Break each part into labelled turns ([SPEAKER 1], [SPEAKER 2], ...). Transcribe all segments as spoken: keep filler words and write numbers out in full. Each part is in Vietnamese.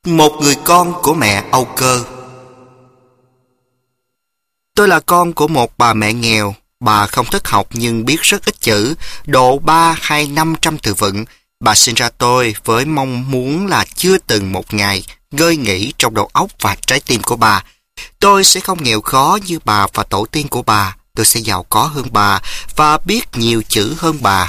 [SPEAKER 1] Một người con của mẹ Âu Cơ. Tôi là con của một bà mẹ nghèo. Bà không thích học nhưng biết rất ít chữ, độ ba hay năm trăm từ vựng. Bà sinh ra tôi với mong muốn là chưa từng một ngày ngơi nghỉ trong đầu óc và trái tim của bà. Tôi sẽ không nghèo khó như bà và tổ tiên của bà. Tôi sẽ giàu có hơn bà và biết nhiều chữ hơn bà.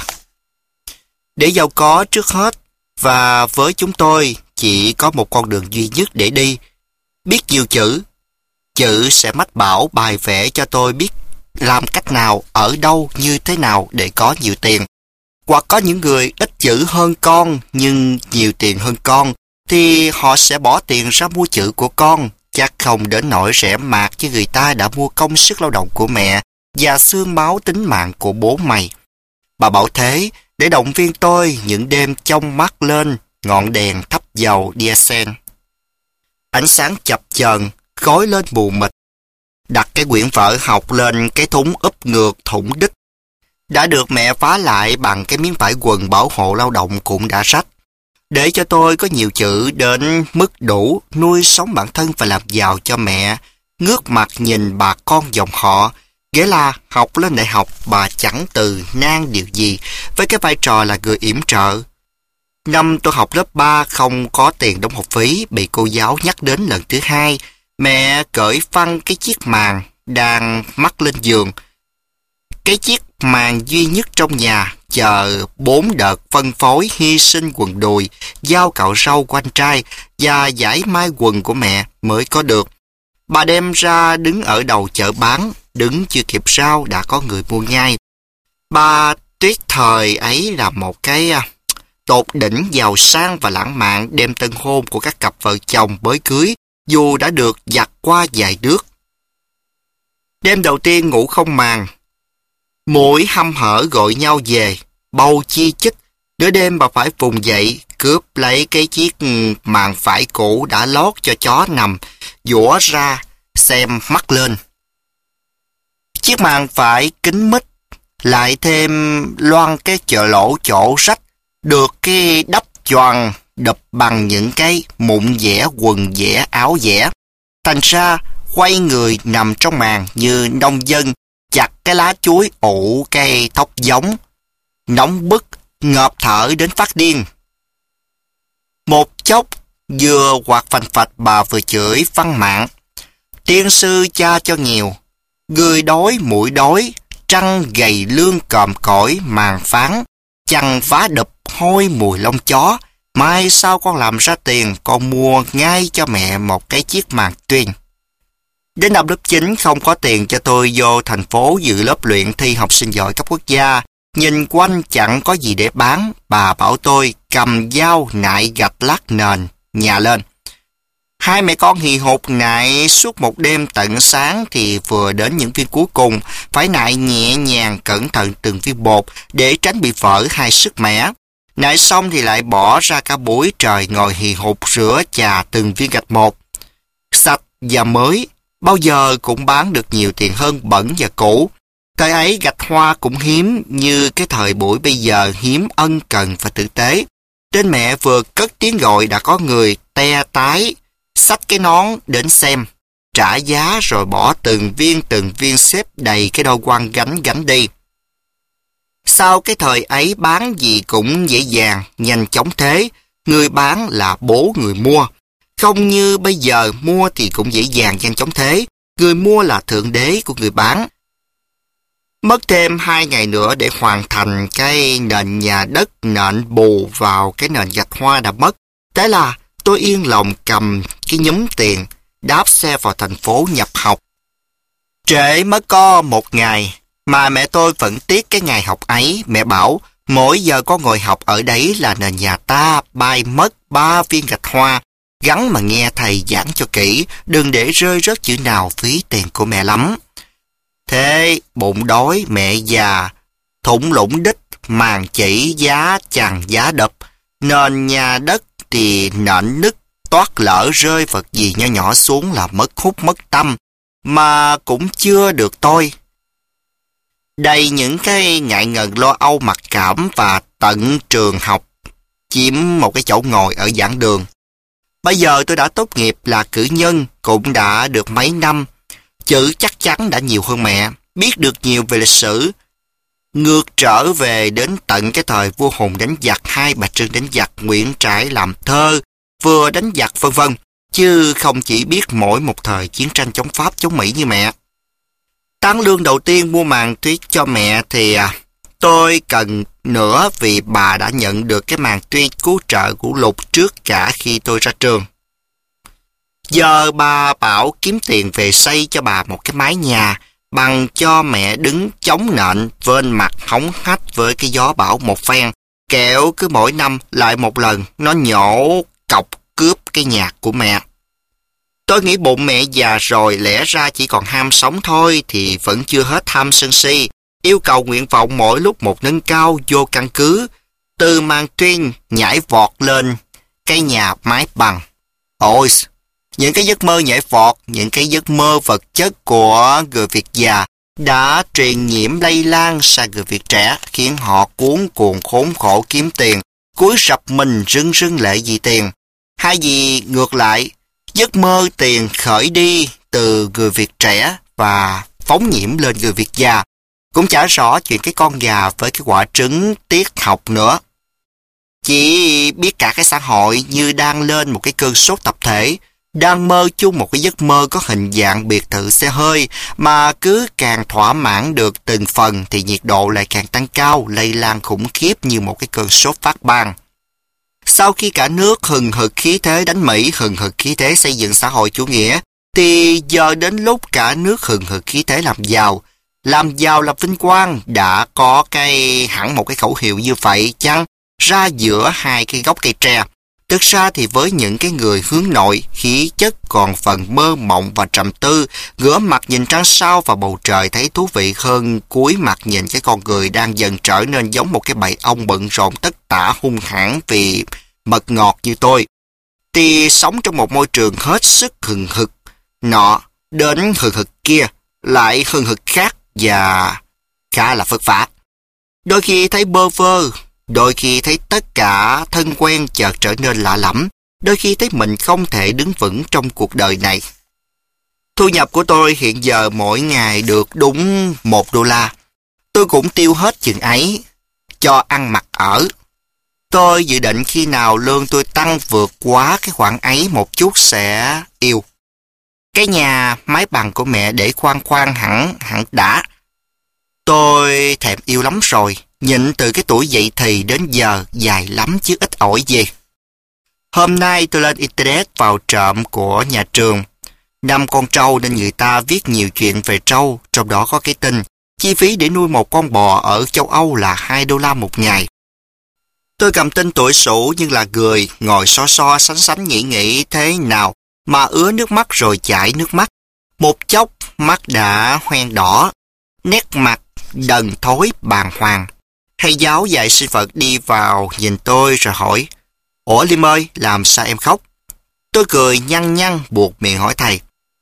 [SPEAKER 1] Để giàu có trước hết, và với chúng tôi chỉ có một con đường duy nhất để đi. Biết nhiều chữ. Chữ sẽ mách bảo bài vẽ cho tôi biết làm cách nào, ở đâu, như thế nào để có nhiều tiền. Hoặc có những người ít chữ hơn con nhưng nhiều tiền hơn con, thì họ sẽ bỏ tiền ra mua chữ của con, chắc không đến nỗi rẻ mạt chứ người ta đã mua công sức lao động của mẹ và xương máu tính mạng của bố mày. Bà bảo thế để động viên tôi những đêm chông mắt lên ngọn đèn thắp dầu diesel. Ánh sáng chập chờn khói lên mù mịt. Đặt cái quyển vở học lên cái thúng úp ngược thủng đít. Đã được mẹ vá lại bằng cái miếng vải quần bảo hộ lao động cũng đã rách. Để cho tôi có nhiều chữ đến mức đủ nuôi sống bản thân và làm giàu cho mẹ. Ngước mặt nhìn bà con dòng họ. Nghĩa là học lên đại học bà chẳng từ nan điều gì với cái vai trò là người yểm trợ. Năm tôi học lớp ba không có tiền đóng học phí, bị cô giáo nhắc đến lần thứ hai. Mẹ cởi phăng cái chiếc màn đang mắc lên giường. Cái chiếc màn duy nhất trong nhà, chờ bốn đợt phân phối hy sinh quần đùi, dao cạo râu của anh trai và giải mai quần của mẹ mới có được. Bà đem ra đứng ở đầu chợ bán, đứng chưa kịp rao đã có người mua ngay. Bà Tuyết thời ấy là một cái tột đỉnh giàu sang và lãng mạn đêm tân hôn của các cặp vợ chồng mới cưới, dù đã được giặt qua vài nước. Đêm đầu tiên ngủ không màn, mũi hăm hở gọi nhau về, bầu chi chích. Nửa đêm bà phải vùng dậy, cướp lấy cái chiếc màn vải cũ đã lót cho chó nằm, dũa ra, xem mắt lên. Chiếc màn vải kín mít, lại thêm loan cái chợ lỗ chỗ rách, được cái đắp choàng đập bằng những cái mụn vẽ quần vẽ áo vẽ. Thành ra quay người nằm trong màn như nông dân chặt cái lá chuối ủ cây thóc giống, nóng bức, ngợp thở đến phát điên. Một chốc vừa quạt phành phạch bà vừa chửi văn mạng. Tiên sư cha cho nghèo, người đói mũi đói, trăng gầy lương còm cõi màn phán, chăn vá đập hôi mùi lông chó. Mai sau con làm ra tiền, con mua ngay cho mẹ một cái chiếc màn tuyên. Đến năm lớp chín không có tiền cho tôi vô thành phố dự lớp luyện thi học sinh giỏi cấp quốc gia. Nhìn quanh chẳng có gì để bán, bà bảo tôi cầm dao nại gạch lát nền, nhà lên. Hai mẹ con hì hục nại suốt một đêm tận sáng thì vừa đến những viên cuối cùng, phải nại nhẹ nhàng cẩn thận từng viên bột để tránh bị vỡ hay sức mẻ. Nại xong thì lại bỏ ra cả buổi trời ngồi hì hục rửa chà từng viên gạch một. Sạch và mới, bao giờ cũng bán được nhiều tiền hơn bẩn và cũ. Thời ấy gạch hoa cũng hiếm như cái thời buổi bây giờ hiếm ân cần và tử tế. Trên mẹ vừa cất tiếng gọi đã có người te tái, xách cái nón đến xem, trả giá rồi bỏ từng viên từng viên xếp đầy cái đôi quăng gánh gánh đi. Sau cái thời ấy bán gì cũng dễ dàng, nhanh chóng thế, người bán là bố người mua. Không như bây giờ mua thì cũng dễ dàng nhanh chóng thế, người mua là thượng đế của người bán. Mất thêm hai ngày nữa để hoàn thành cái nền nhà đất nện bù vào cái nền gạch hoa đã mất. Thế là tôi yên lòng cầm cái nhúm tiền, đáp xe vào thành phố nhập học. Trễ mới có một ngày, mà mẹ tôi vẫn tiếc cái ngày học ấy. Mẹ bảo, mỗi giờ con ngồi học ở đấy là nền nhà ta bay mất ba viên gạch hoa. Gắn mà nghe thầy giảng cho kỹ, đừng để rơi rớt chữ nào phí tiền của mẹ lắm. Thế bụng đói mẹ già, thủng lũng đích, màn chỉ giá chằng giá đập, nền nhà đất thì nện nứt, toát lỡ rơi vật gì nho nhỏ xuống là mất hút mất tâm, mà cũng chưa được tôi. Đầy những cái ngại ngần lo âu mặc cảm và tận trường học chiếm một cái chỗ ngồi ở giảng đường. Bây giờ tôi đã tốt nghiệp là cử nhân, cũng đã được mấy năm. Chữ chắc chắn đã nhiều hơn mẹ, biết được nhiều về lịch sử. Ngược trở về đến tận cái thời vua Hùng đánh giặc, Hai Bà Trưng đánh giặc, Nguyễn Trãi làm thơ, vừa đánh giặc vân vân, chứ không chỉ biết mỗi một thời chiến tranh chống Pháp chống Mỹ như mẹ. Táng lương đầu tiên mua màn tuyết cho mẹ thì à, tôi cần nữa vì bà đã nhận được cái màn tuyết cứu trợ của Lục trước cả khi tôi ra trường. Giờ bà bảo kiếm tiền về xây cho bà một cái mái nhà bằng cho mẹ đứng chống nện vên mặt hóng hách với cái gió bão một phen, kẹo cứ mỗi năm lại một lần nó nhổ cọc cướp cái nhà của mẹ. Tôi nghĩ bụng mẹ già rồi lẽ ra chỉ còn ham sống thôi thì vẫn chưa hết ham sân si, yêu cầu nguyện vọng mỗi lúc một nâng cao vô căn cứ, từ màn tuyên nhảy vọt lên cái nhà mái bằng. Ôi, những cái giấc mơ nhảy vọt, những cái giấc mơ vật chất của người Việt già đã truyền nhiễm lây lan sang người Việt trẻ, khiến họ cuống cuồng khốn khổ kiếm tiền, cúi rập mình rưng rưng lệ vì tiền. Hay gì ngược lại, giấc mơ tiền khởi đi từ người Việt trẻ và phóng nhiễm lên người Việt già. Cũng chả rõ chuyện cái con gà với cái quả trứng tiết học nữa. Chỉ biết cả cái xã hội như đang lên một cái cơn sốt tập thể, đang mơ chung một cái giấc mơ có hình dạng biệt thự xe hơi, mà cứ càng thỏa mãn được từng phần thì nhiệt độ lại càng tăng cao, lây lan khủng khiếp như một cái cơn sốt phát ban. Sau khi cả nước hừng hực khí thế đánh Mỹ, hừng hực khí thế xây dựng xã hội chủ nghĩa, thì giờ đến lúc cả nước hừng hực khí thế làm giàu. Làm giàu là vinh quang, đã có cái hẳn một cái khẩu hiệu như vậy chăng ra giữa hai cái gốc cây tre. Thực ra thì với những cái người hướng nội, khí chất còn phần mơ mộng và trầm tư, ngửa mặt nhìn trăng sao và bầu trời thấy thú vị hơn cúi mặt nhìn cái con người đang dần trở nên giống một cái bầy ong bận rộn tất tả hung hãn vì mật ngọt như tôi. Thì sống trong một môi trường hết sức hừng hực, nọ đến hừng hực kia, lại hừng hực khác và khá là vất vả. Đôi khi thấy bơ vơ, đôi khi thấy tất cả thân quen chợt trở nên lạ lẫm, đôi khi thấy mình không thể đứng vững trong cuộc đời này. Thu nhập của tôi hiện giờ mỗi ngày được đúng một đô la. Tôi cũng tiêu hết chừng ấy, cho ăn mặc ở. Tôi dự định khi nào lương tôi tăng vượt quá cái khoản ấy một chút sẽ yêu. Cái nhà mái bằng của mẹ để khoan khoan hẳn hẳn đã. Tôi thèm yêu lắm rồi, nhịn từ cái tuổi dậy thì đến giờ dài lắm chứ ít ỏi gì. Hôm nay tôi lên internet vào trộm của nhà trường. Năm con trâu nên người ta viết nhiều chuyện về trâu, trong đó có cái tin chi phí để nuôi một con bò ở châu Âu là hai đô la một ngày. Tôi cầm tin tuổi sủ nhưng là người, ngồi so so sánh sánh nghĩ nghĩ thế nào mà ứa nước mắt rồi chảy nước mắt. Một chốc mắt đã hoen đỏ, nét mặt đần thối bàng hoàng. Thầy giáo dạy sinh vật đi vào nhìn tôi rồi hỏi: "Ủa Liêm ơi, làm sao em khóc?" Tôi cười nhăn nhăn buộc miệng hỏi thầy: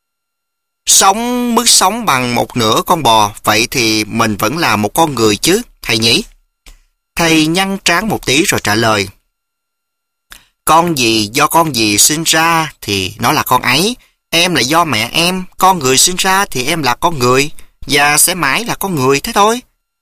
[SPEAKER 1] "Sống mức sống bằng một nửa con bò, vậy thì mình vẫn là một con người chứ, thầy nhỉ?" Thầy nhăn trán một tí rồi trả lời: "Con gì do con gì sinh ra thì nó là con ấy. Em là do mẹ em, con người sinh ra thì em là con người, và sẽ mãi là con người thế thôi."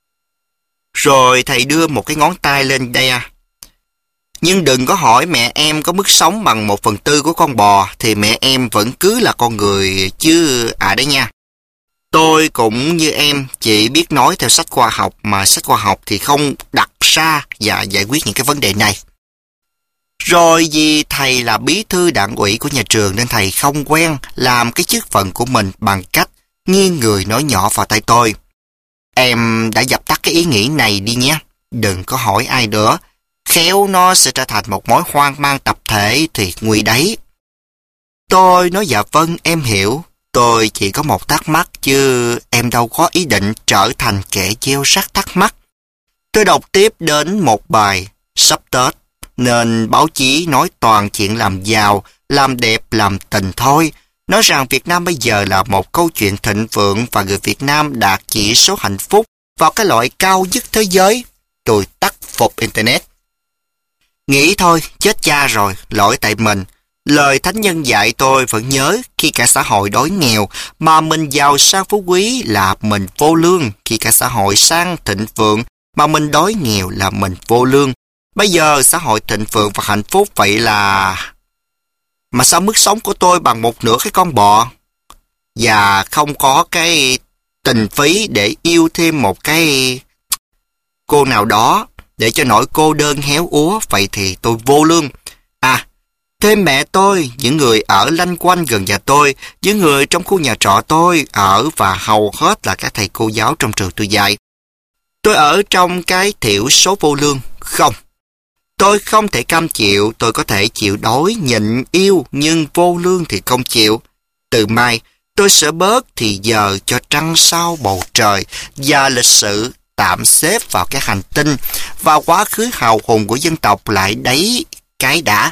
[SPEAKER 1] Rồi thầy đưa một cái ngón tay lên đây à. "Nhưng đừng có hỏi mẹ em có mức sống bằng một phần tư của con bò thì mẹ em vẫn cứ là con người chứ à đấy nha." Tôi cũng như em chỉ biết nói theo sách khoa học, mà sách khoa học thì không đặt ra và giải quyết những cái vấn đề này. Rồi vì thầy là bí thư đảng ủy của nhà trường nên thầy không quen làm cái chức phận của mình bằng cách nghiêng người nói nhỏ vào tay tôi: "Em đã dập tắt cái ý nghĩ này đi nhé. Đừng có hỏi ai nữa. Khéo nó sẽ trở thành một mối hoang mang tập thể thì nguy đấy." Tôi nói dạ vâng, em hiểu. Tôi chỉ có một thắc mắc chứ em đâu có ý định trở thành kẻ gieo rắc thắc mắc. Tôi đọc tiếp đến một bài sắp Tết, nên báo chí nói toàn chuyện làm giàu, làm đẹp, làm tình thôi. Nói rằng Việt Nam bây giờ là một câu chuyện thịnh vượng và người Việt Nam đạt chỉ số hạnh phúc vào cái loại cao nhất thế giới. Tôi tắt phục internet. Nghĩ thôi, chết cha rồi, lỗi tại mình. Lời thánh nhân dạy tôi vẫn nhớ, khi cả xã hội đói nghèo mà mình giàu sang phú quý là mình vô lương, khi cả xã hội sang thịnh vượng mà mình đói nghèo là mình vô lương. Bây giờ xã hội thịnh vượng và hạnh phúc vậy là... Mà sao mức sống của tôi bằng một nửa cái con bò? Và không có cái tình phí để yêu thêm một cái cô nào đó để cho nỗi cô đơn héo úa, vậy thì tôi vô lương. À, thêm mẹ tôi, những người ở lanh quanh gần nhà tôi, những người trong khu nhà trọ tôi ở và hầu hết là các thầy cô giáo trong trường tôi dạy. Tôi ở trong cái thiểu số vô lương. Không. Tôi không thể cam chịu, tôi có thể chịu đói, nhịn, yêu, nhưng vô lương thì không chịu. Từ mai, tôi sẽ bớt thì giờ cho trăng sao bầu trời và lịch sử tạm xếp vào các hành tinh và quá khứ hào hùng của dân tộc lại đấy cái đã.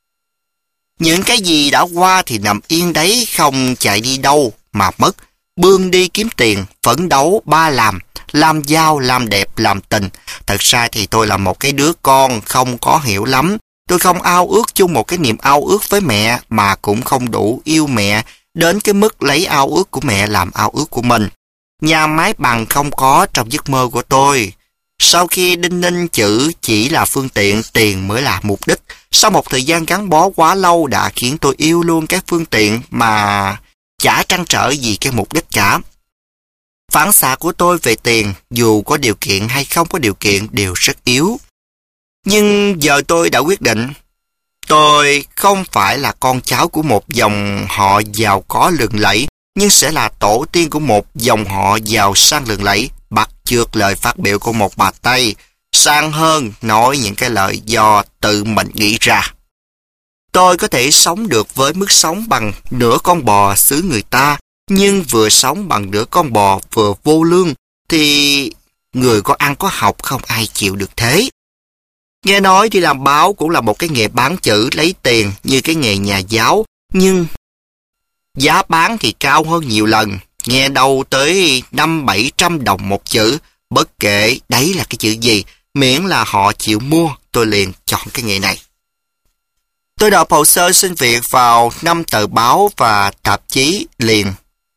[SPEAKER 1] Những cái gì đã qua thì nằm yên đấy, không chạy đi đâu mà mất. Bươn đi kiếm tiền, phấn đấu, ba làm, làm giàu, làm đẹp, làm tình. Thật ra thì tôi là một cái đứa con không có hiểu lắm. Tôi không ao ước chung một cái niềm ao ước với mẹ, mà cũng không đủ yêu mẹ đến cái mức lấy ao ước của mẹ làm ao ước của mình. Nhà máy bằng không có trong giấc mơ của tôi. Sau khi đinh ninh chữ chỉ là phương tiện, tiền mới là mục đích. Sau một thời gian gắn bó quá lâu đã khiến tôi yêu luôn các phương tiện mà chả trăn trở gì cái mục đích cả. Phản xạ của tôi về tiền, dù có điều kiện hay không có điều kiện, đều rất yếu. Nhưng giờ tôi đã quyết định, tôi không phải là con cháu của một dòng họ giàu có lừng lẫy, nhưng sẽ là tổ tiên của một dòng họ giàu sang lừng lẫy, bắt chước lời phát biểu của một bà Tây, sang hơn nói những cái lời do tự mình nghĩ ra. Tôi có thể sống được với mức sống bằng nửa con bò xứ người ta, nhưng vừa sống bằng nửa con bò vừa vô lương thì người có ăn có học không ai chịu được thế. Nghe nói đi làm báo cũng là một cái nghề bán chữ lấy tiền như cái nghề nhà giáo, nhưng giá bán thì cao hơn nhiều lần, nghe đâu tới năm bảy trăm đồng một chữ. Bất kể đấy là cái chữ gì, miễn là họ chịu mua, tôi liền chọn cái nghề này. Tôi nộp hồ sơ xin việc vào năm tờ báo và tạp chí liền.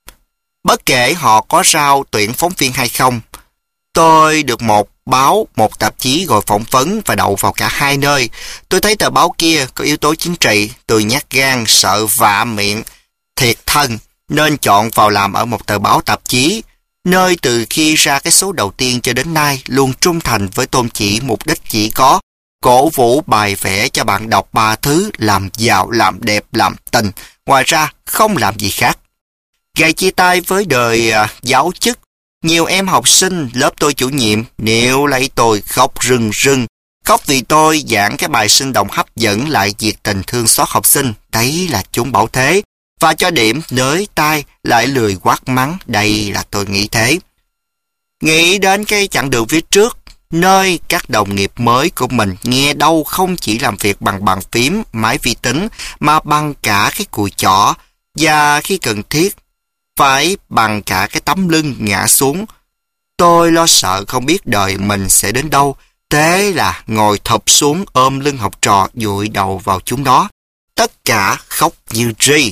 [SPEAKER 1] Bất kể họ có rao tuyển phóng viên hay không, tôi được một báo, một tạp chí gọi phỏng vấn và đậu vào cả hai nơi. Tôi thấy tờ báo kia có yếu tố chính trị, tôi nhát gan, sợ vạ miệng, thiệt thân, nên chọn vào làm ở một tờ báo tạp chí, nơi từ khi ra cái số đầu tiên cho đến nay luôn trung thành với tôn chỉ mục đích chỉ có cổ vũ bài vẽ cho bạn đọc ba thứ: làm giàu, làm đẹp, làm tình. Ngoài ra không làm gì khác. Gài chia tay với đời à, giáo chức, nhiều em học sinh lớp tôi chủ nhiệm níu lấy tôi khóc rưng rưng. Khóc vì tôi giảng cái bài sinh động hấp dẫn lại nhiệt tình thương xót học sinh. Đấy là chúng bảo thế. Và cho điểm nới tai lại lười quát mắng. Đây là tôi nghĩ thế. Nghĩ đến cái chặng đường phía trước, nơi các đồng nghiệp mới của mình nghe đâu không chỉ làm việc bằng bàn phím, máy vi tính, mà bằng cả cái cùi chỏ, và khi cần thiết, phải bằng cả cái tấm lưng ngã xuống. Tôi lo sợ không biết đời mình sẽ đến đâu, thế là ngồi thụp xuống ôm lưng học trò dụi đầu vào chúng nó. Tất cả khóc như ri.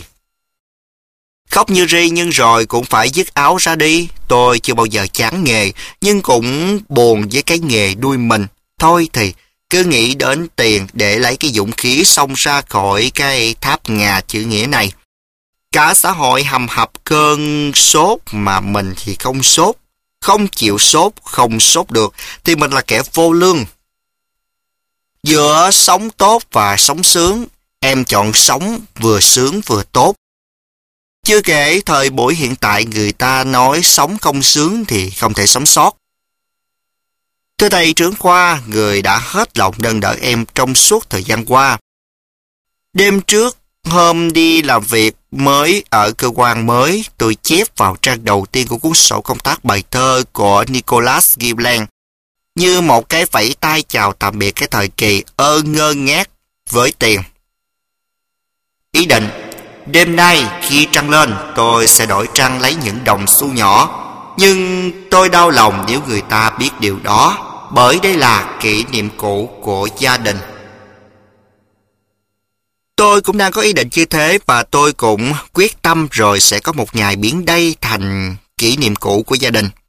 [SPEAKER 1] Khóc như ri nhưng rồi cũng phải dứt áo ra đi. Tôi chưa bao giờ chán nghề, nhưng cũng buồn với cái nghề đuôi mình. Thôi thì cứ nghĩ đến tiền để lấy cái dũng khí xông ra khỏi cái tháp ngà chữ nghĩa này. Cả xã hội hầm hập cơn sốt mà mình thì không sốt. Không chịu sốt, không sốt được thì mình là kẻ vô lương. Giữa sống tốt và sống sướng, em chọn sống vừa sướng vừa tốt. Chưa kể thời buổi hiện tại người ta nói sống không sướng thì không thể sống sót. Thưa thầy trưởng khoa, người đã hết lòng nâng đỡ em trong suốt thời gian qua. Đêm trước, hôm đi làm việc mới ở cơ quan mới, tôi chép vào trang đầu tiên của cuốn sổ công tác bài thơ của Nicholas Gillan như một cái vẫy tay chào tạm biệt cái thời kỳ ơ ngơ ngác với tiền. Ý định: đêm nay khi trăng lên, tôi sẽ đổi trăng lấy những đồng xu nhỏ. Nhưng tôi đau lòng nếu người ta biết điều đó, bởi đây là kỷ niệm cũ của gia đình. Tôi cũng đang có ý định như thế và tôi cũng quyết tâm rồi sẽ có một ngày biến đây thành kỷ niệm cũ của gia đình.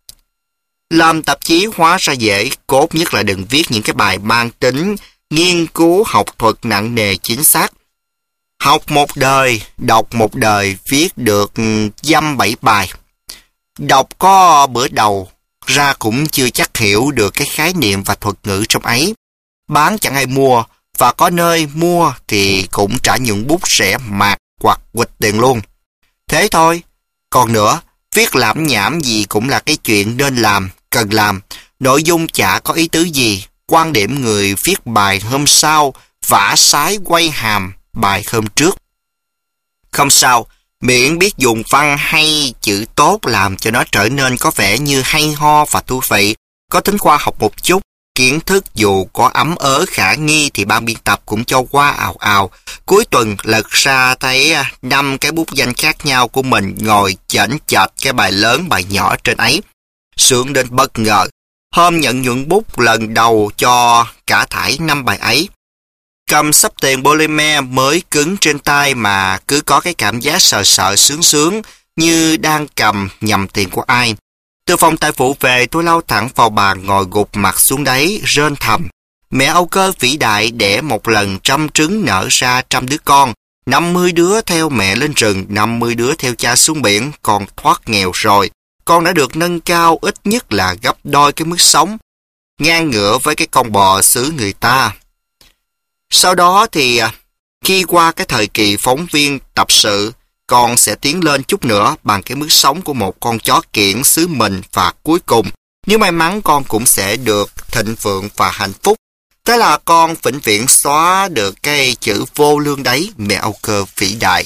[SPEAKER 1] Làm tạp chí hóa ra dễ, cốt nhất là đừng viết những cái bài mang tính nghiên cứu học thuật nặng nề chính xác. Học một đời, đọc một đời, viết được dăm bảy bài. Đọc có bữa đầu, ra cũng chưa chắc hiểu được cái khái niệm và thuật ngữ trong ấy. Bán chẳng ai mua, và có nơi mua thì cũng trả nhuận bút rẻ mạt hoặc quỵt tiền luôn. Thế thôi. Còn nữa, viết lảm nhảm gì cũng là cái chuyện nên làm, cần làm. Nội dung chả có ý tứ gì. Quan điểm người viết bài hôm sau, vả sái quay hàm bài hôm trước. Không sao, miễn biết dùng văn hay chữ tốt làm cho nó trở nên có vẻ như hay ho và thú vị, có tính khoa học một chút. Kiến thức dù có ấm ớ khả nghi thì ban biên tập cũng cho qua ào ào. Cuối tuần lật ra thấy năm cái bút danh khác nhau của mình ngồi chảnh chạch cái bài lớn bài nhỏ trên ấy. Sướng đến bất ngờ. Hôm nhận nhuận bút lần đầu cho cả thải năm bài ấy. Cầm sắp tiền polymer mới cứng trên tay mà cứ có cái cảm giác sợ sợ sướng sướng như đang cầm nhầm tiền của ai. Từ phòng tài vụ về tôi lao thẳng vào bàn ngồi gục mặt xuống đấy, rên thầm. Mẹ Âu Cơ vĩ đại đẻ một lần trăm trứng nở ra trăm đứa con. năm mươi đứa theo mẹ lên rừng, năm mươi đứa theo cha xuống biển, con thoát nghèo rồi. Con đã được nâng cao ít nhất là gấp đôi cái mức sống, ngang ngửa với cái con bò xứ người ta. Sau đó thì khi qua cái thời kỳ phóng viên tập sự, con sẽ tiến lên chút nữa bằng cái mức sống của một con chó kiểng xứ mình và cuối cùng, nếu may mắn con cũng sẽ được thịnh vượng và hạnh phúc. Thế là con vĩnh viễn xóa được cái chữ vô lương đấy, mẹ Âu Cơ vĩ đại.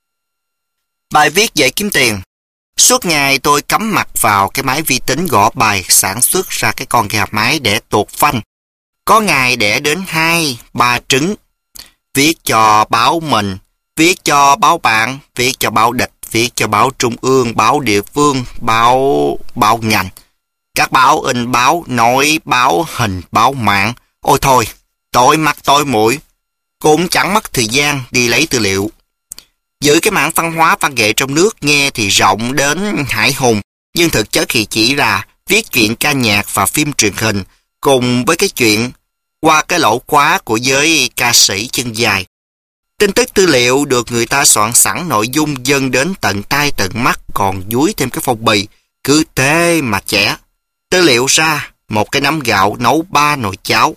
[SPEAKER 1] Bài viết dễ kiếm tiền. Suốt ngày tôi cắm mặt vào cái máy vi tính gõ bài sản xuất ra cái con gà mái để tuột phanh. Có ngày đẻ đến hai, ba trứng. Viết cho báo mình, viết cho báo bạn, viết cho báo địch, viết cho báo trung ương, báo địa phương, báo báo ngành. Các báo in báo, nói báo hình, báo mạng. Ôi thôi, tối mắt tối mũi, cũng chẳng mất thời gian đi lấy tư liệu. Giữ cái mảng văn hóa văn nghệ trong nước nghe thì rộng đến hải hùng, nhưng thực chất thì chỉ là viết chuyện ca nhạc và phim truyền hình, cùng với cái chuyện qua cái lỗ khóa của giới ca sĩ chân dài. Tin tức tư liệu được người ta soạn sẵn nội dung dâng đến tận tai tận mắt, còn dúi thêm cái phong bì, cứ thế mà trẻ. Tư liệu ra, một cái nắm gạo nấu ba nồi cháo.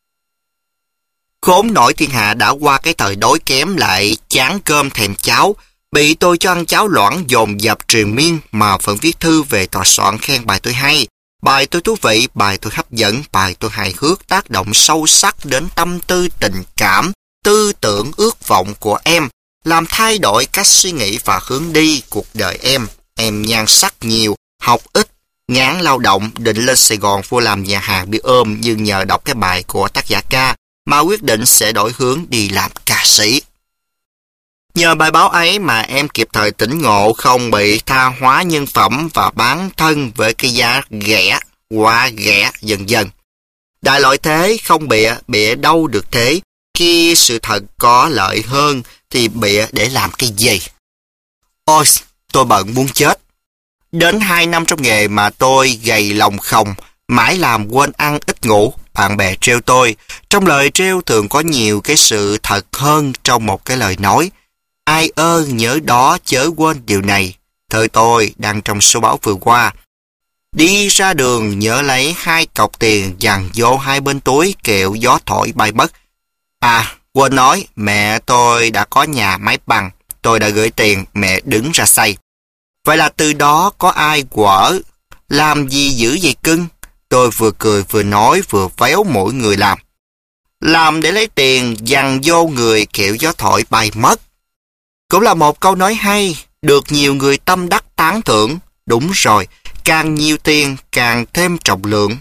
[SPEAKER 1] Khốn nổi thiên hạ đã qua cái thời đói kém lại chán cơm thèm cháo, bị tôi cho ăn cháo loãng dồn dập truyền miên mà vẫn viết thư về tòa soạn khen bài tôi hay, bài tôi thú vị, bài tôi hấp dẫn, bài tôi hài hước, tác động sâu sắc đến tâm tư tình cảm, tư tưởng ước vọng của em, làm thay đổi cách suy nghĩ và hướng đi cuộc đời em. Em nhan sắc nhiều, học ít, ngán lao động, định lên Sài Gòn vô làm nhà hàng bia ôm, nhưng nhờ đọc cái bài của tác giả ca mà quyết định sẽ đổi hướng đi làm ca sĩ. Nhờ bài báo ấy mà em kịp thời tỉnh ngộ, không bị tha hóa nhân phẩm và bán thân với cái giá ghẻ, quá ghẻ dần dần. Đại loại thế, không bịa, bịa đâu được thế. Khi sự thật có lợi hơn thì bịa để làm cái gì? Ôi, tôi bận muốn chết. Đến hai năm trong nghề mà tôi gầy lòng khòng, mãi làm quên ăn ít ngủ. Bạn bè trêu tôi, trong lời trêu thường có nhiều cái sự thật hơn trong một cái lời nói. Ai ơn nhớ đó chớ quên điều này. Thời tôi đăng trong số báo vừa qua. Đi ra đường nhớ lấy hai cọc tiền dằn vô hai bên túi kẹo gió thổi bay mất. À, quên nói, mẹ tôi đã có nhà máy bằng. Tôi đã gửi tiền, mẹ đứng ra xây. Vậy là từ đó có ai quở, làm gì dữ vậy cưng? Tôi vừa cười vừa nói vừa véo mỗi người làm. Làm để lấy tiền dằn vô người kẹo gió thổi bay mất. Cũng là một câu nói hay, được nhiều người tâm đắc tán thưởng. Đúng rồi, càng nhiều tiền càng thêm trọng lượng.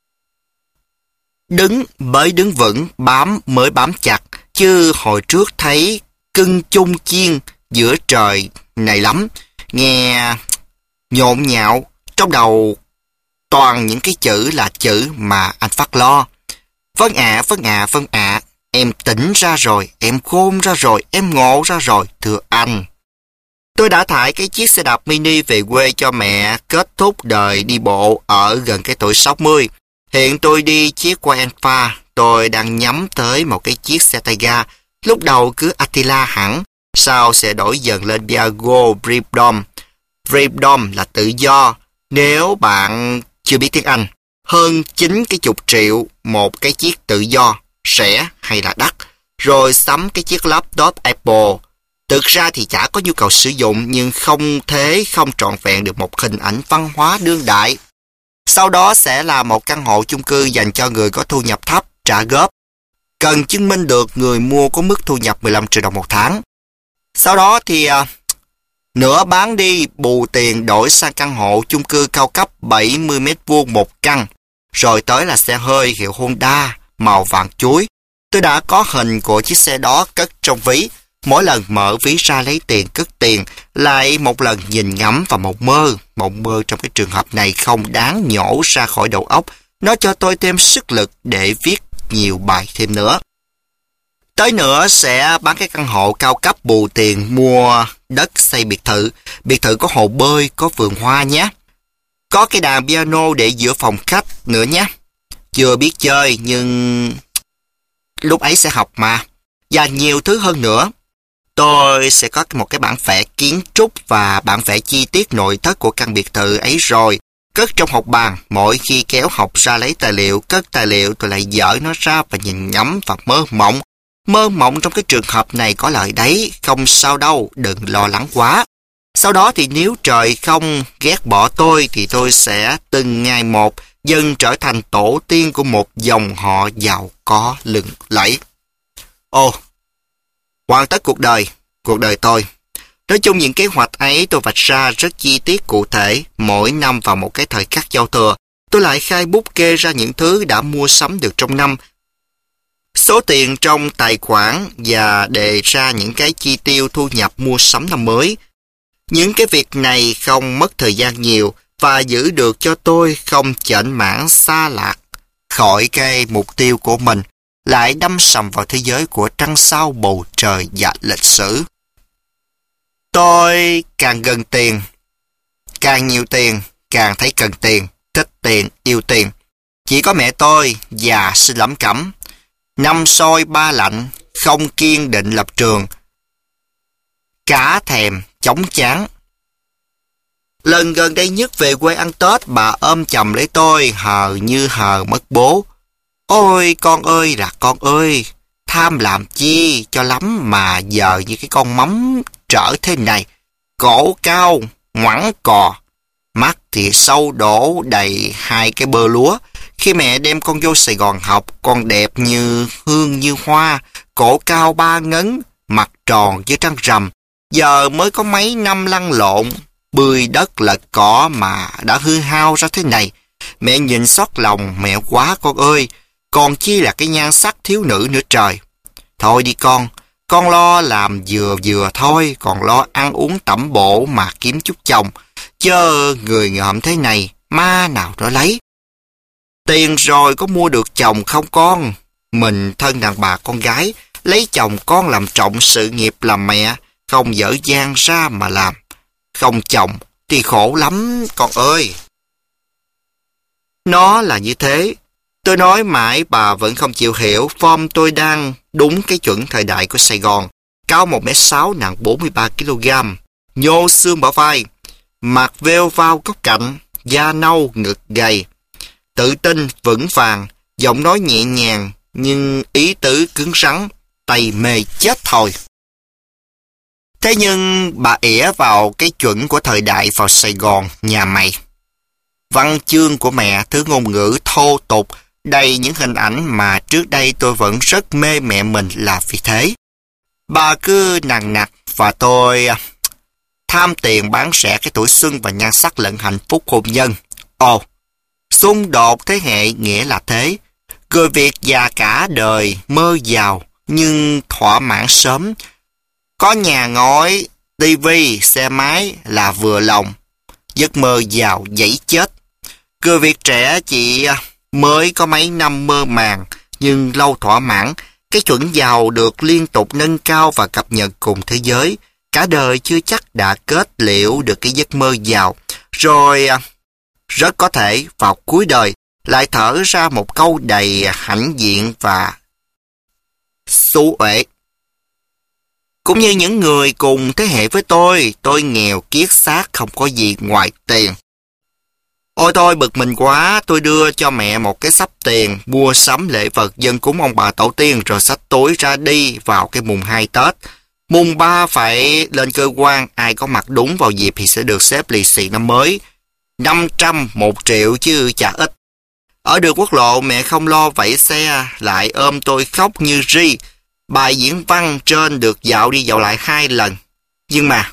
[SPEAKER 1] Đứng mới đứng vững, bám mới bám chặt, chứ hồi trước thấy cưng chung chiên giữa trời này lắm. Nghe nhộn nhạo, trong đầu toàn những cái chữ là chữ mà anh phát lo. Vâng ạ, vâng ạ, vâng ạ. Em tỉnh ra rồi, em khôn ra rồi, em ngộ ra rồi, thưa anh. Tôi đã thải cái chiếc xe đạp mini về quê cho mẹ, kết thúc đời đi bộ ở gần cái tuổi sáu mươi. Hiện tôi đi chiếc qua Enfa, tôi đang nhắm tới một cái chiếc xe tay ga. Lúc đầu cứ Attila hẳn, sau sẽ đổi dần lên Piaggio Freedom. Freedom là tự do. Nếu bạn chưa biết tiếng Anh, hơn chín cái chục triệu một cái chiếc tự do, rẻ hay là đắt, rồi sắm cái chiếc laptop Apple. Thực ra thì chả có nhu cầu sử dụng, nhưng không thế không trọn vẹn được một hình ảnh văn hóa đương đại. Sau đó sẽ là một căn hộ chung cư dành cho người có thu nhập thấp, trả góp. Cần chứng minh được người mua có mức thu nhập mười lăm triệu đồng một tháng. Sau đó thì à, nửa bán đi, bù tiền đổi sang căn hộ chung cư cao cấp bảy mươi mét vuông một căn. Rồi tới là xe hơi hiệu Honda, màu vàng chuối. Tôi đã có hình của chiếc xe đó cất trong ví. Mỗi lần mở ví ra lấy tiền cất tiền, lại một lần nhìn ngắm và mộng mơ. Mộng mơ trong cái trường hợp này không đáng nhổ ra khỏi đầu óc. Nó cho tôi thêm sức lực để viết nhiều bài thêm nữa. Tới nữa sẽ bán cái căn hộ cao cấp bù tiền mua đất xây biệt thự. Biệt thự có hồ bơi, có vườn hoa nhé. Có cái đàn piano để giữa phòng khách nữa nhé. Chưa biết chơi nhưng lúc ấy sẽ học mà. Và nhiều thứ hơn nữa. Tôi sẽ có một cái bản vẽ kiến trúc và bản vẽ chi tiết nội thất của căn biệt thự ấy rồi. Cất trong hộp bàn, mỗi khi kéo hộp ra lấy tài liệu, cất tài liệu tôi lại dỡ nó ra và nhìn ngắm và mơ mộng. Mơ mộng trong cái trường hợp này có lợi đấy, không sao đâu, đừng lo lắng quá. Sau đó thì nếu trời không ghét bỏ tôi thì tôi sẽ từng ngày một dần trở thành tổ tiên của một dòng họ giàu có lừng lẫy. Ồ, hoàn tất cuộc đời, cuộc đời tôi. Nói chung những kế hoạch ấy tôi vạch ra rất chi tiết cụ thể, mỗi năm vào một cái thời khắc giao thừa, tôi lại khai bút kê ra những thứ đã mua sắm được trong năm, số tiền trong tài khoản và đề ra những cái chi tiêu thu nhập mua sắm năm mới. Những cái việc này không mất thời gian nhiều và giữ được cho tôi không chểnh mảng xa lạc khỏi cái mục tiêu của mình, lại đâm sầm vào thế giới của trăng sao bầu trời và lịch sử. Tôi càng gần tiền, càng nhiều tiền, càng thấy cần tiền, thích tiền, yêu tiền. Chỉ có mẹ tôi già xin lẩm cẩm, năm soi ba lạnh, không kiên định lập trường, cả thèm chóng chán. Lần gần đây nhất về quê ăn Tết, bà ôm chầm lấy tôi, hờ như hờ mất bố. Ôi con ơi là con ơi, tham làm chi cho lắm mà giờ như cái con mắm trở thế này, cổ cao, ngoẵng cò, mắt thì sâu đổ đầy hai cái bơ lúa. Khi mẹ đem con vô Sài Gòn học, con đẹp như hương như hoa, cổ cao ba ngấn, mặt tròn như trăng rằm. Giờ mới có mấy năm lăn lộn, bươi đất lật cỏ mà đã hư hao ra thế này. Mẹ nhìn xót lòng mẹ quá con ơi, còn chi là cái nhan sắc thiếu nữ nữa trời. Thôi đi con, con lo làm vừa vừa thôi, còn lo ăn uống tẩm bổ mà kiếm chút chồng. Chớ người ngợm thế này, ma nào đó lấy. Tiền rồi có mua được chồng không con? Mình thân đàn bà con gái, lấy chồng con làm trọng sự nghiệp làm mẹ, không dở dang ra mà làm. Không chồng thì khổ lắm con ơi. Nó là như thế. Tôi nói mãi bà vẫn không chịu hiểu. Form tôi đang đúng cái chuẩn thời đại của Sài Gòn. Cao một mét sáu, nặng bốn mươi ba ki lô gam, nhô xương bả vai, mặt veo vào góc cạnh, da nâu, ngực gầy. Tự tin, vững vàng, giọng nói nhẹ nhàng, nhưng ý tứ cứng rắn, tay mê chết thôi. Thế nhưng bà ỉa vào cái chuẩn của thời đại vào Sài Gòn nhà mày. Văn chương của mẹ, thứ ngôn ngữ thô tục, đầy những hình ảnh mà trước đây tôi vẫn rất mê mẹ mình là vì thế. Bà cứ nằng nặc và tôi tham tiền bán rẻ cái tuổi xuân và nhan sắc lẫn hạnh phúc hôn nhân. Ồ, xung đột thế hệ nghĩa là thế. Người Việt già cả đời mơ giàu nhưng thỏa mãn sớm. Có nhà ngói, tivi, xe máy là vừa lòng. Giấc mơ giàu dãy chết. Người Việt trẻ chỉ mới có mấy năm mơ màng nhưng lâu thỏa mãn. Cái chuẩn giàu được liên tục nâng cao và cập nhật cùng thế giới. Cả đời chưa chắc đã kết liễu được cái giấc mơ giàu. Rồi rất có thể vào cuối đời lại thở ra một câu đầy hãnh diện và xú uể. Cũng như những người cùng thế hệ với tôi, tôi nghèo kiết xác không có gì ngoài tiền. Ôi tôi bực mình quá, tôi đưa cho mẹ một cái xấp tiền, mua sắm lễ vật dân cúng ông bà tổ tiên rồi xách túi ra đi vào cái mùng hai Tết. Mùng ba phải lên cơ quan, ai có mặc đúng vào dịp thì sẽ được xếp lì xì năm mới. năm trăm, một triệu chứ chả ít. Ở đường quốc lộ mẹ không lo vẫy xe, lại ôm tôi khóc như ri. Bài diễn văn trên được dạo đi dạo lại hai lần. Nhưng mà,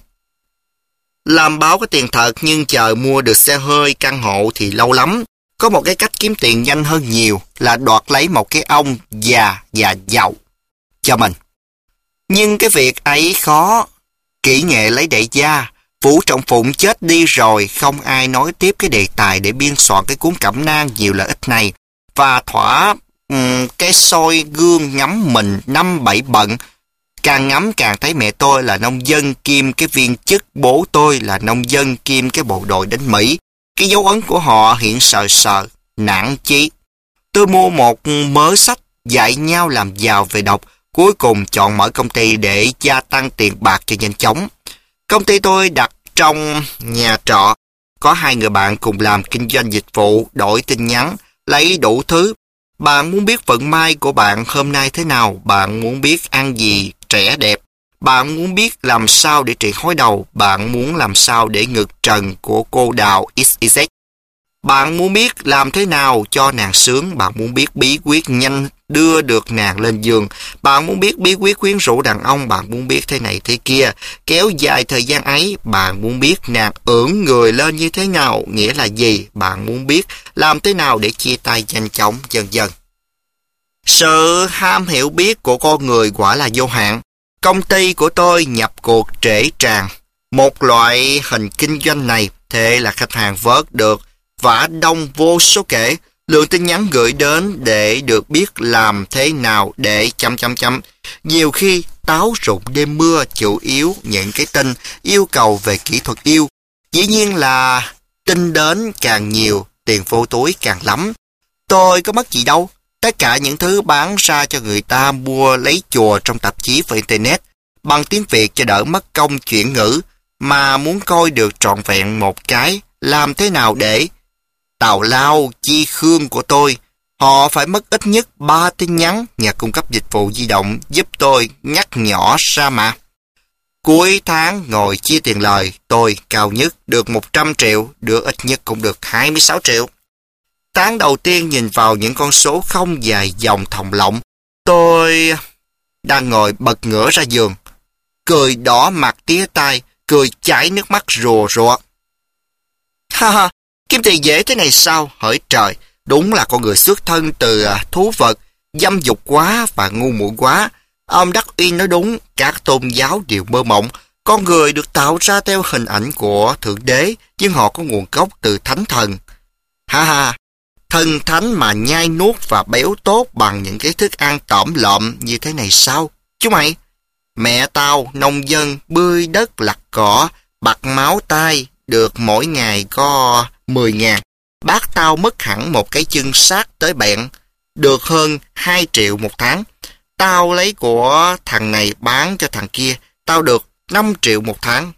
[SPEAKER 1] làm báo có tiền thật nhưng chờ mua được xe hơi căn hộ thì lâu lắm. Có một cái cách kiếm tiền nhanh hơn nhiều là đoạt lấy một cái ông già và giàu cho mình. Nhưng cái việc ấy khó. Kỹ nghệ lấy đại gia, Vũ Trọng Phụng chết đi rồi, không ai nói tiếp cái đề tài để biên soạn cái cuốn cẩm nang nhiều lợi ích này. Và thỏa um, cái soi gương ngắm mình năm bảy bận. Càng ngắm càng thấy mẹ tôi là nông dân kiêm cái viên chức, bố tôi là nông dân kiêm cái bộ đội đánh Mỹ. Cái dấu ấn của họ hiện sờ sờ, nản chí. Tôi mua một mớ sách dạy nhau làm giàu về đọc, cuối cùng chọn mở công ty để gia tăng tiền bạc cho nhanh chóng. Công ty tôi đặt trong nhà trọ, có hai người bạn cùng làm kinh doanh dịch vụ, đổi tin nhắn, lấy đủ thứ. Bạn muốn biết vận may của bạn hôm nay thế nào, bạn muốn biết ăn gì trẻ đẹp, bạn muốn biết làm sao để trị hói đầu, bạn muốn làm sao để ngực trần của cô đào ích zét. Bạn muốn biết làm thế nào cho nàng sướng, bạn muốn biết bí quyết nhanh đưa được nàng lên giường, bạn muốn biết bí quyết quyến rũ đàn ông, bạn muốn biết thế này thế kia, kéo dài thời gian ấy, bạn muốn biết nàng ưỡn người lên như thế nào, nghĩa là gì, bạn muốn biết làm thế nào để chia tay nhanh chóng, dần dần. Sự ham hiểu biết của con người quả là vô hạn. Công ty của tôi nhập cuộc trễ tràn. Một loại hình kinh doanh này, thế là khách hàng vớt được vả đông vô số kể, lượng tin nhắn gửi đến để được biết làm thế nào để chấm chấm chấm. Nhiều khi táo rụng đêm mưa, chủ yếu những cái tin yêu cầu về kỹ thuật yêu. Dĩ nhiên là tin đến càng nhiều, tiền vô túi càng lắm. Tôi có mất gì đâu. Tất cả những thứ bán ra cho người ta mua lấy chùa trong tạp chí và Internet bằng tiếng Việt cho đỡ mất công chuyển ngữ, mà muốn coi được trọn vẹn một cái làm thế nào để tào lao chi khương của tôi, họ phải mất ít nhất ba tin nhắn. Nhà cung cấp dịch vụ di động giúp tôi nhắc nhỏ ra mà. Cuối tháng ngồi chia tiền lời, tôi cao nhất được một trăm triệu, được ít nhất cũng được hai mươi sáu triệu. Tháng đầu tiên nhìn vào những con số không dài dòng thòng lọng, tôi đang ngồi bật ngửa ra giường, cười đỏ mặt tía tai, cười chảy nước mắt rùa rụa. Ha ha, kiếm tiền dễ thế này sao? Hỡi trời, đúng là con người xuất thân từ thú vật, dâm dục quá và ngu muội quá. Ông Đắc Uy nói đúng, các tôn giáo đều mơ mộng. Con người được tạo ra theo hình ảnh của Thượng Đế, nhưng họ có nguồn gốc từ Thánh Thần. Ha ha, thần thánh mà nhai nuốt và béo tốt bằng những cái thức ăn tỏm lợm như thế này sao? Chú mày, mẹ tao nông dân bươi đất lặt cỏ, bặt máu tai, được mỗi ngày có mười ngàn. Bác tao mất hẳn một cái chân sát tới bẹn, được hơn hai triệu một tháng. Tao lấy của thằng này bán cho thằng kia, tao được năm triệu một tháng.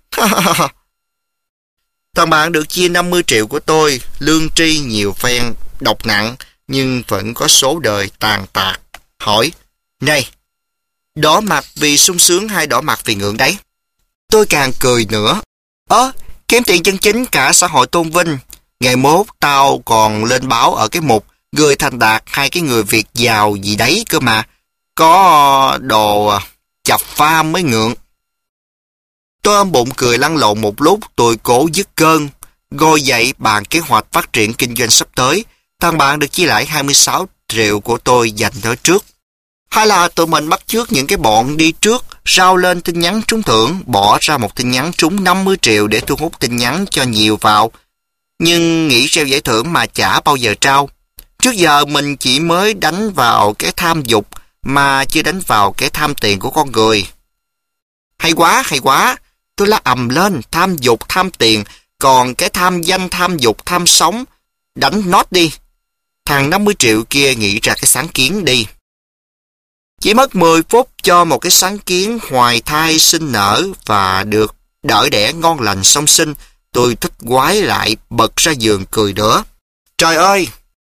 [SPEAKER 1] Thằng bạn được chia năm mươi triệu của tôi, lương tri nhiều phen, độc nặng, nhưng vẫn có số đời tàn tạc. Hỏi, này, đỏ mặt vì sung sướng hay đỏ mặt vì ngượng đấy? Tôi càng cười nữa. Ơ, kiếm tiền chân chính cả xã hội tôn vinh. Ngày mốt tao còn lên báo ở cái mục người thành đạt hay cái người Việt giàu gì đấy cơ mà. Có đồ chập pha mới ngượng. Tôi ôm bụng cười lăn lộn một lúc, tôi cố dứt cơn, ngồi dậy bàn kế hoạch phát triển kinh doanh sắp tới. Thằng bạn được chia lại hai mươi sáu triệu của tôi dành tới trước. Hay là tụi mình bắt chước những cái bọn đi trước, rao lên tin nhắn trúng thưởng, bỏ ra một tin nhắn trúng năm mươi triệu để thu hút tin nhắn cho nhiều vào. Nhưng nghĩ treo giải thưởng mà chả bao giờ trao. Trước giờ mình chỉ mới đánh vào cái tham dục, mà chưa đánh vào cái tham tiền của con người. Hay quá, hay quá, tôi la ầm lên, tham dục, tham tiền, còn cái tham danh, tham dục, tham sống, đánh nốt đi. Thằng năm mươi triệu kia nghĩ ra cái sáng kiến đi. Chỉ mất mười phút cho một cái sáng kiến hoài thai sinh nở và được đỡ đẻ ngon lành song sinh, tôi thích quái lại bật ra giường cười nữa. Trời ơi!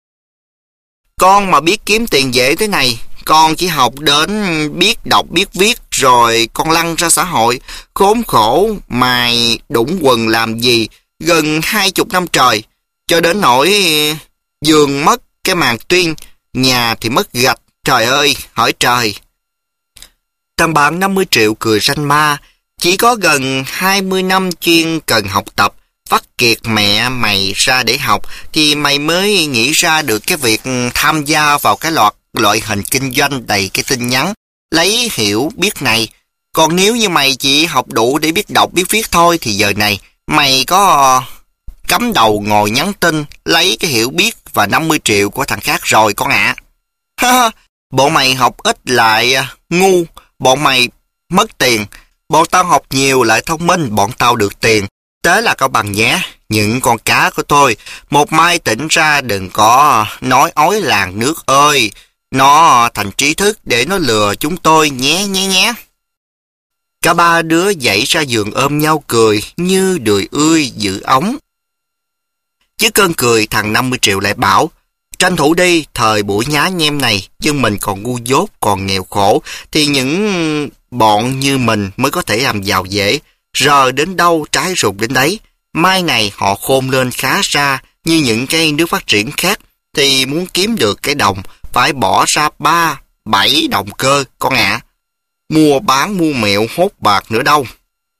[SPEAKER 1] Con mà biết kiếm tiền dễ thế này, con chỉ học đến biết đọc biết viết rồi con lăn ra xã hội, khốn khổ, mài đũng quần làm gì, gần hai chục năm trời, cho đến nỗi giường mất cái màn tuyên, nhà thì mất gạch, trời ơi, hỏi trời. Thằng bạn năm mươi triệu cười ranh ma, chỉ có gần hai mươi năm chuyên cần học tập, vắt kiệt mẹ mày ra để học, thì mày mới nghĩ ra được cái việc tham gia vào cái loạt loại hình kinh doanh đầy cái tin nhắn, lấy hiểu biết này. Còn nếu như mày chỉ học đủ để biết đọc biết viết thôi, thì giờ này mày có cắm đầu ngồi nhắn tin, lấy cái hiểu biết và năm mươi triệu của thằng khác rồi con ạ. À. Bọn mày học ít lại ngu, bọn mày mất tiền, bọn tao học nhiều lại thông minh, bọn tao được tiền. Thế là cao bằng nhé, những con cá của tôi, một mai tỉnh ra đừng có nói ói làng nước ơi, nó thành trí thức để nó lừa chúng tôi nhé nhé nhé. Cả ba đứa dậy ra giường ôm nhau cười như đười ươi giữ ống. Chứ cơn cười thằng năm mươi triệu lại bảo, tranh thủ đi, thời buổi nhá nhem này, dân mình còn ngu dốt, còn nghèo khổ, thì những bọn như mình mới có thể làm giàu dễ. Rờ đến đâu trái rụng đến đấy. Mai này họ khôn lên khá ra như những cái nước phát triển khác, thì muốn kiếm được cái đồng phải bỏ ra ba, bảy đồng cơ con ạ. À. Mua bán mua mẹo hốt bạc nữa đâu.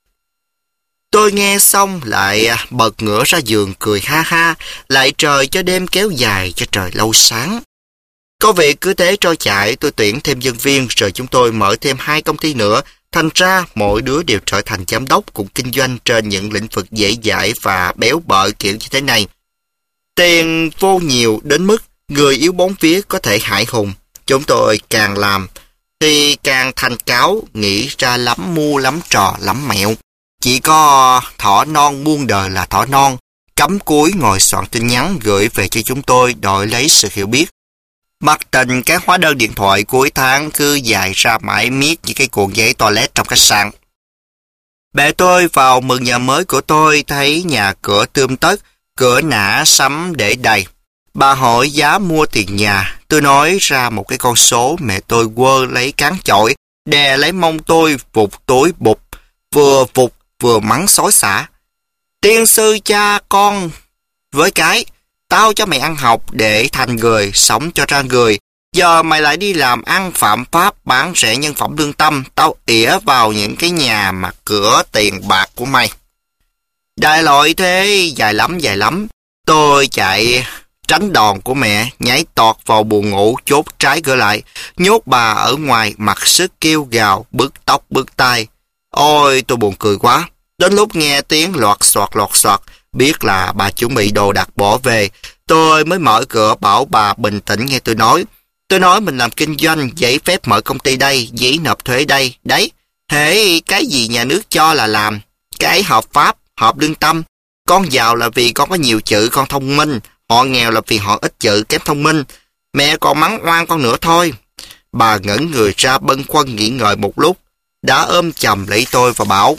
[SPEAKER 1] Tôi nghe xong lại bật ngửa ra giường cười ha ha, lại trời cho đêm kéo dài cho trời lâu sáng. Có việc cứ thế trôi chạy, tôi tuyển thêm nhân viên rồi chúng tôi mở thêm hai công ty nữa. Thành ra mỗi đứa đều trở thành giám đốc cùng kinh doanh trên những lĩnh vực dễ dãi và béo bợ kiểu như thế này. Tiền vô nhiều đến mức người yếu bóng vía có thể hại hùng. Chúng tôi càng làm thì càng thành cáo, nghĩ ra lắm mưu lắm trò lắm mẹo. Chỉ có thỏ non muôn đời là thỏ non, cắm cúi ngồi soạn tin nhắn gửi về cho chúng tôi đòi lấy sự hiểu biết. Mặc tình cái hóa đơn điện thoại cuối tháng cứ dài ra mãi miết như cái cuộn giấy toilet trong khách sạn. Mẹ tôi vào mừng nhà mới của tôi thấy nhà cửa tươm tất, cửa nã sắm để đầy. Bà hỏi giá mua tiền nhà, tôi nói ra một cái con số, mẹ tôi quơ lấy cán chổi, đè lấy mông tôi vụt tối bụp, vừa vụt vừa mắng xối xả. Tiên sư cha con với cái, tao cho mày ăn học để thành người, sống cho ra người. Giờ mày lại đi làm ăn phạm pháp, bán rẻ nhân phẩm lương tâm, tao ỉa vào những cái nhà mà cửa tiền bạc của mày. Đại loại thế, dài lắm dài lắm. Tôi chạy tránh đòn của mẹ, nhảy tọt vào buồng ngủ, chốt trái cửa lại, nhốt bà ở ngoài, mặc sức kêu gào, bứt tóc bứt tai. Ôi, tôi buồn cười quá. Đến lúc nghe tiếng loạt soạt loạt soạt, biết là bà chuẩn bị đồ đạc bỏ về, tôi mới mở cửa bảo bà bình tĩnh nghe tôi nói. Tôi nói mình làm kinh doanh, giấy phép mở công ty đây, giấy nộp thuế đây, đấy. Hễ cái gì nhà nước cho là làm, cái hợp pháp, hợp lương tâm. Con giàu là vì con có nhiều chữ, con thông minh. Họ nghèo là vì họ ít chữ, kém thông minh. Mẹ còn mắng oan con nữa thôi. Bà ngẩng người ra bâng khuâng nghĩ ngợi một lúc, đã ôm chầm lấy tôi và bảo,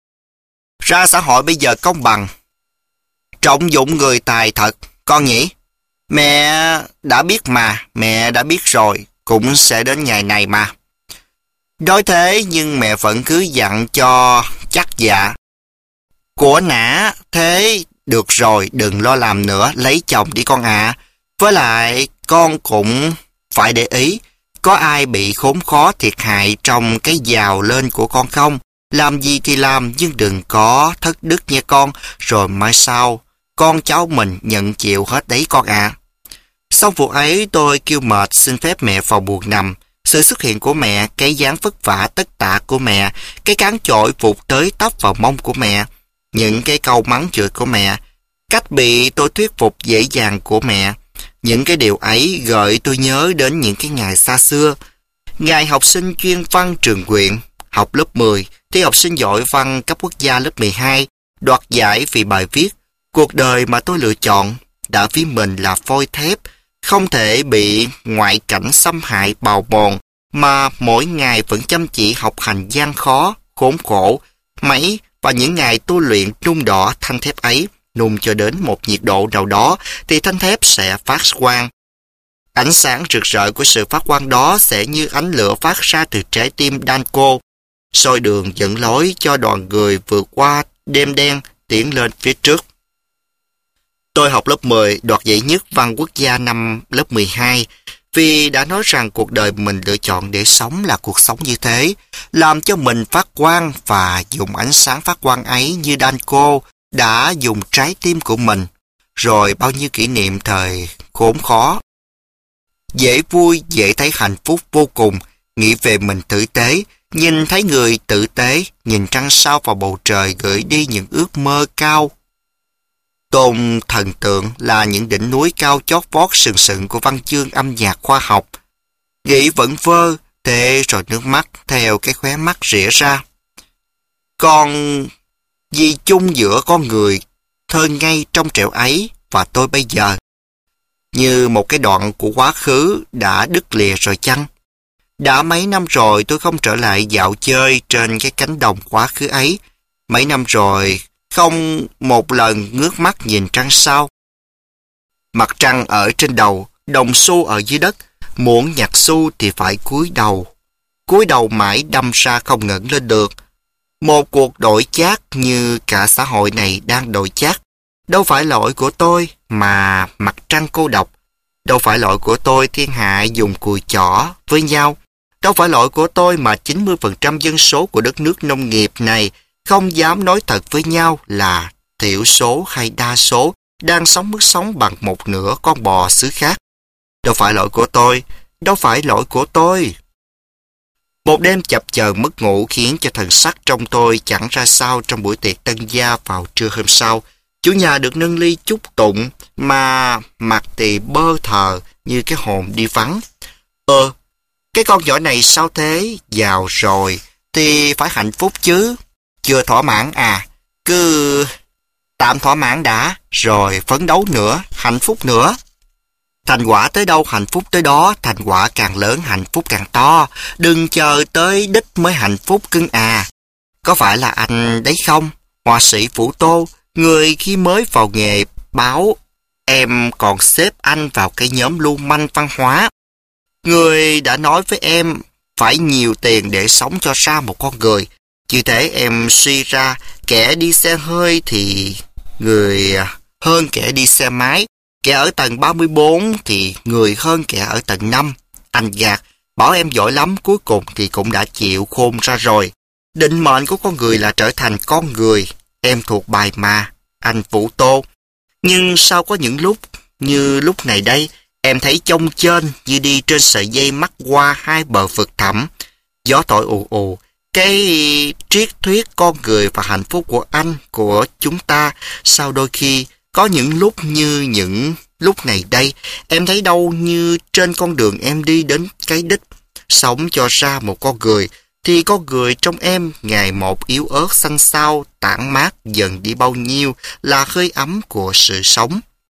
[SPEAKER 1] ra xã hội bây giờ công bằng, trọng dụng người tài thật, con nhỉ? Mẹ đã biết mà, mẹ đã biết rồi, cũng sẽ đến ngày này mà. Nói thế nhưng mẹ vẫn cứ dặn cho chắc dạ. Của nã, thế được rồi, đừng lo làm nữa, lấy chồng đi con ạ. À. Với lại, con cũng phải để ý, có ai bị khốn khó thiệt hại trong cái giàu lên của con không? Làm gì thì làm, nhưng đừng có thất đức nha con, rồi mai sau, con cháu mình nhận chịu hết đấy con ạ. À. Sau vụ ấy tôi kêu mệt xin phép mẹ vào buồng nằm. Sự xuất hiện của mẹ, cái dáng vất vả tất tả của mẹ, cái cán chổi vụt tới tóc vào mông của mẹ, những cái câu mắng chửi của mẹ, cách bị tôi thuyết phục dễ dàng của mẹ. Những cái điều ấy gợi tôi nhớ đến những cái ngày xa xưa. Ngài học sinh chuyên văn trường huyện, học lớp mười, thi học sinh giỏi văn cấp quốc gia lớp mười hai, đoạt giải vì bài viết "Cuộc đời mà tôi lựa chọn" đã ví mình là phôi thép, không thể bị ngoại cảnh xâm hại bào mòn, mà mỗi ngày vẫn chăm chỉ học hành gian khó, khốn khổ. Mấy và những ngày tu luyện nung đỏ thanh thép ấy, nung cho đến một nhiệt độ nào đó thì thanh thép sẽ phát quang. Ánh sáng rực rỡ của sự phát quang đó sẽ như ánh lửa phát ra từ trái tim Danko, soi đường dẫn lối cho đoàn người vượt qua đêm đen tiến lên phía trước. Tôi học lớp mười, đoạt giải nhất văn quốc gia năm lớp mười hai, vì đã nói rằng cuộc đời mình lựa chọn để sống là cuộc sống như thế, làm cho mình phát quang và dùng ánh sáng phát quang ấy như Danko đã dùng trái tim của mình. Rồi bao nhiêu kỷ niệm thời khốn khó. Dễ vui, dễ thấy hạnh phúc vô cùng, nghĩ về mình tử tế, nhìn thấy người tử tế, nhìn trăng sao vào bầu trời gửi đi những ước mơ cao. Tôn thần tượng là những đỉnh núi cao chót vót sừng sững của văn chương âm nhạc khoa học. Nghĩ vẫn vơ, thế rồi nước mắt theo cái khóe mắt rỉa ra. Còn gì chung giữa con người thơ ngây trong trẻo ấy và tôi bây giờ? Như một cái đoạn của quá khứ đã đứt lìa rồi chăng? Đã mấy năm rồi tôi không trở lại dạo chơi trên cái cánh đồng quá khứ ấy. Mấy năm rồi không một lần ngước mắt nhìn trăng sao. Mặt trăng ở trên đầu, đồng xu ở dưới đất, muốn nhặt xu thì phải cúi đầu. Cúi đầu mãi đâm ra không ngẩng lên được. Một cuộc đổi chác như cả xã hội này đang đổi chác. Đâu phải lỗi của tôi mà mặt trăng cô độc. Đâu phải lỗi của tôi thiên hạ dùng cùi chỏ với nhau. Đâu phải lỗi của tôi mà chín mươi phần trăm dân số của đất nước nông nghiệp này không dám nói thật với nhau là thiểu số hay đa số đang sống mức sống bằng một nửa con bò xứ khác. Đâu phải lỗi của tôi, đâu phải lỗi của tôi. Một đêm chập chờn mất ngủ khiến cho thần sắc trong tôi chẳng ra sao trong buổi tiệc tân gia vào trưa hôm sau. Chủ nhà được nâng ly chúc tụng mà mặt thì bơ thờ như cái hồn đi vắng. Ờ, cái con nhỏ này sao thế? Giàu rồi thì phải hạnh phúc chứ. Chưa thỏa mãn à? Cứ tạm thỏa mãn đã, rồi phấn đấu nữa, hạnh phúc nữa. Thành quả tới đâu hạnh phúc tới đó, thành quả càng lớn hạnh phúc càng to. Đừng chờ tới đích mới hạnh phúc cưng à. Có phải là anh đấy không? Họa sĩ Phủ Tô, người khi mới vào nghề báo em còn xếp anh vào cái nhóm lưu manh văn hóa. Người đã nói với em phải nhiều tiền để sống cho ra một con người. Như thế em suy ra kẻ đi xe hơi thì người hơn kẻ đi xe máy. Kẻ ở tầng ba mươi bốn thì người hơn kẻ ở tầng năm. Anh gạt, bảo em giỏi lắm, cuối cùng thì cũng đã chịu khôn ra rồi. Định mệnh của con người là trở thành con người. Em thuộc bài mà, anh Phủ Tô. Nhưng sao có những lúc, như lúc này đây, em thấy chông trên như đi trên sợi dây mắc qua hai bờ vực thẳm. Gió thổi ù ù. Cái triết thuyết con người và hạnh phúc của anh, của chúng ta, sao đôi khi có những lúc như những lúc này đây, em thấy đâu như trên con đường em đi đến cái đích, sống cho ra một con người, thì con người trong em ngày một yếu ớt xanh xao, tản mát dần đi bao nhiêu là hơi ấm của sự sống.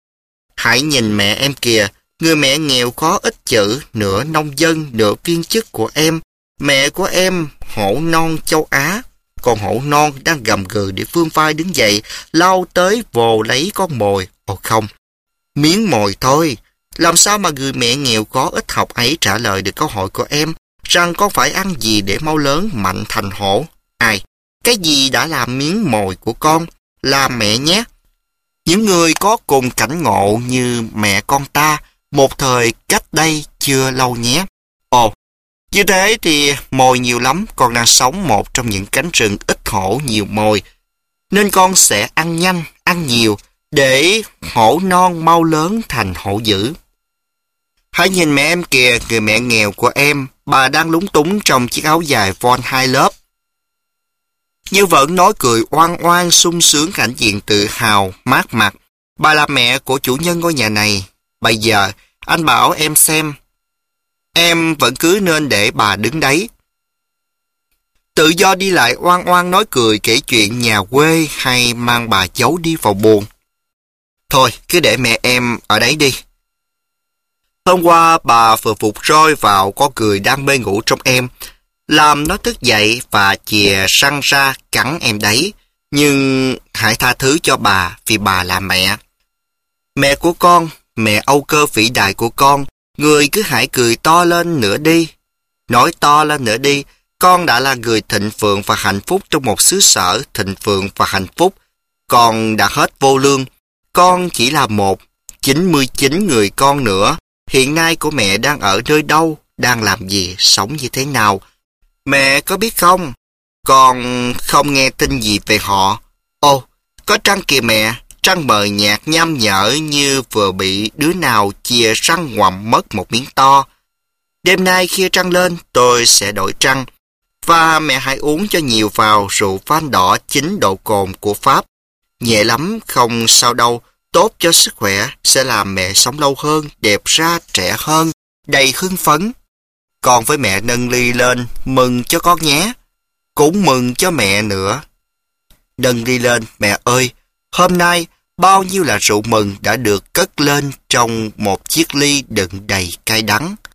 [SPEAKER 1] Hãy nhìn mẹ em kìa, người mẹ nghèo khó ít chữ, nửa nông dân, nửa viên chức của em. Mẹ của em hổ non châu Á, con hổ non đang gầm gừ để vươn vai đứng dậy, lao tới vồ lấy con mồi. Ồ không, miếng mồi thôi. Làm sao mà người mẹ nghèo khó ít học ấy trả lời được câu hỏi của em, rằng con phải ăn gì để mau lớn mạnh thành hổ? Ai, cái gì đã làm miếng mồi của con? Là mẹ nhé. Những người có cùng cảnh ngộ như mẹ con ta, một thời cách đây chưa lâu nhé. Ồ, như thế thì mồi nhiều lắm, con đang sống một trong những cánh rừng ít hổ nhiều mồi. Nên con sẽ ăn nhanh, ăn nhiều, để hổ non mau lớn thành hổ dữ. Hãy nhìn mẹ em kìa, người mẹ nghèo của em, bà đang lúng túng trong chiếc áo dài von hai lớp. Nhưng vẫn nói cười oan oan sung sướng hãnh diện tự hào, mát mặt. Bà là mẹ của chủ nhân ngôi nhà này. Bây giờ, anh bảo em xem, Em vẫn cứ nên để bà đứng đấy. Tự do đi lại oan oan nói cười kể chuyện nhà quê hay mang bà giấu đi vào buồng. Thôi, cứ để mẹ em ở đấy đi. Hôm qua bà vừa phục roi vào con cười đang mê ngủ trong em, làm nó thức dậy và chìa răng ra cắn em đấy. Nhưng hãy tha thứ cho bà vì bà là mẹ. Mẹ của con, mẹ âu cơ vĩ đại của con, người cứ hãy cười to lên nữa đi. Nói to lên nữa đi, con đã là người thịnh vượng và hạnh phúc trong một xứ sở thịnh vượng và hạnh phúc. Con đã hết vô lương. Con chỉ là một, chín mươi chín người con nữa. Hiện nay của mẹ đang ở nơi đâu, đang làm gì, sống như thế nào? Mẹ có biết không? Con không nghe tin gì về họ. Ồ, có trăng kìa mẹ, trăng mờ nhạt nham nhở như vừa bị đứa nào chìa răng ngoạm mất một miếng to. Đêm nay khi trăng lên, tôi sẽ đổi trăng. Và mẹ hãy uống cho nhiều vào rượu phan đỏ chín độ cồn của Pháp. Nhẹ lắm, không sao đâu, tốt cho sức khỏe, sẽ làm mẹ sống lâu hơn, đẹp ra, trẻ hơn, đầy hưng phấn. Con với mẹ nâng ly lên, mừng cho con nhé. Cũng mừng cho mẹ nữa. Nâng ly lên, mẹ ơi, hôm nay bao nhiêu là rượu mừng đã được cất lên trong một chiếc ly đựng đầy cay đắng.